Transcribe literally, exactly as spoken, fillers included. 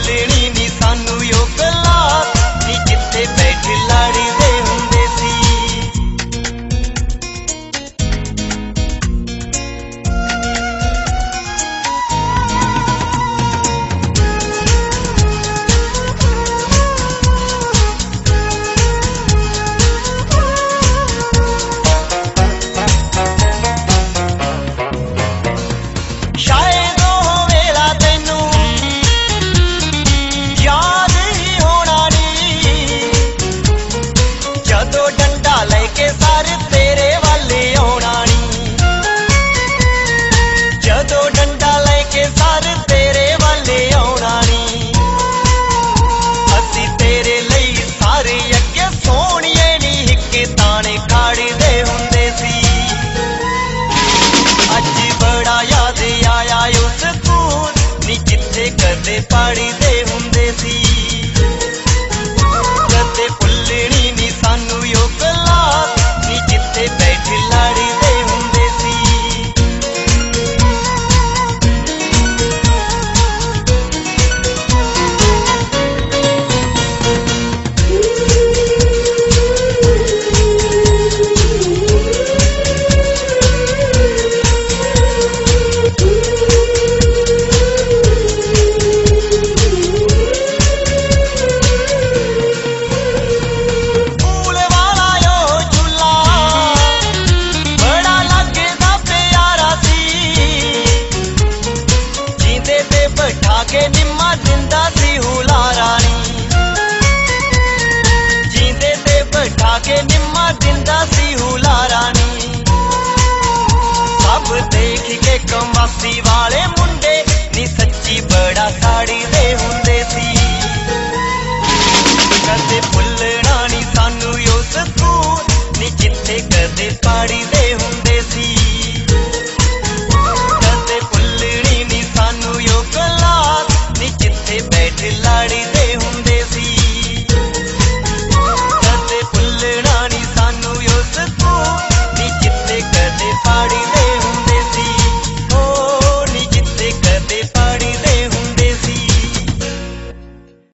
ਭੁੱਲਣੀ ਨੀ ਸਾਨੂੰ ਉਹ ਕਲਾਸ ਨੀ ਜਿੱਥੇ ਬੈਠ ਲੜਦੇ ਹੁੰਦੇ ਸੀ। ਸ਼ਾਇਦ ਉਹ ਵੇਲਾ ਤੈਨੂੰ ਯਾਦ ਹੀ ਹੋਣਾ ਨੀ, ਜਦੋਂ ਡੰਡਾ ਲੈ ਕੇ ਸਰ ਤੇਰੇ ਵੱਲ ਆਉਣਾ ਨੀ, ਜਦੋਂ ਡੰਡਾ ਲੈ ਕੇ ਸਰ ਤੇਰੇ ਵੱਲ ਆਉਣਾ ਨੀ। ਅਸੀਂ ਤੇਰੇ ਲਈ ਸਾਰੇ ਅੱਗੇ ਸੋਹਣੀਏ ਨੀ ਹਿੱਕੇ ਤਾਣੇ ਕਾੜਦੇ ਹੁੰਦੇ ਸੀ। ਅੱਜ ਬੜਾ ਯਾਦ ਆਇਆ ਉਹ ਸਕੂਲ ਨੀ ਜਿੱਥੇ ਕਦੇ ਪੜ੍ਹਦੇ ਹੁੰਦੇ ਸੀ। ਕਦੇ ਭੁੱਲਣੀ ਨੀ ਸਾਨੂੰ ਉਹ ਕਲਾਸ ਨੀ ਜਿੱਥੇ ਬੈਠ ਲੜਦੇ ਹੁੰਦੇ ਸੀ। ਪੂਲ ਵਾਲਾ ਉਹ ਝੂਲਾ ਬੜਾ ਲੱਗਦਾ ਪਿਆਰਾ ਸੀ, ਜੀਂਦੇ ਤੇ ਬਿਠਾ ਕੇ ਨਿੰਮਾ ਦਿੰਦਾ ਸੀ ਹੁਲਾਰਾ ਨੀ, ਜੀਂਦੇ ਤੇ ਬਿਠਾ ਕੇ ਨਿੰਮਾ ਦਿੰਦਾ ਸੀ ਹੁਲਾਰਾ ਨੀ। ਸਭ ਦੇਖ ਕੇ ਕਮਾਸੀ ਵਾਲੇ ਮੁੰਡੇ ਨੀ ਸੱਚੀ ਬੜਾ ਸਾੜੀਦੇ ਹੁੰਦੇ ਸੀ। ਕਦੇ ਭੁੱਲਣਾ ਨੀ ਸਾਨੂੰ ਉਹ ਸਕੂਲ ਨੀ ਜਿੱਥੇ ਕਦੇ ਪੜ੍ਹਦੇ ਹੁੰਦੇ ਸੀ। ਕਦੇ ਭੁੱਲਣੀ ਨੀ ਸਾਨੂੰ ਉਹ ਕਲਾਸ ਨੀ ਜਿੱਥੇ ਬੈਠ ਲੜਦੇ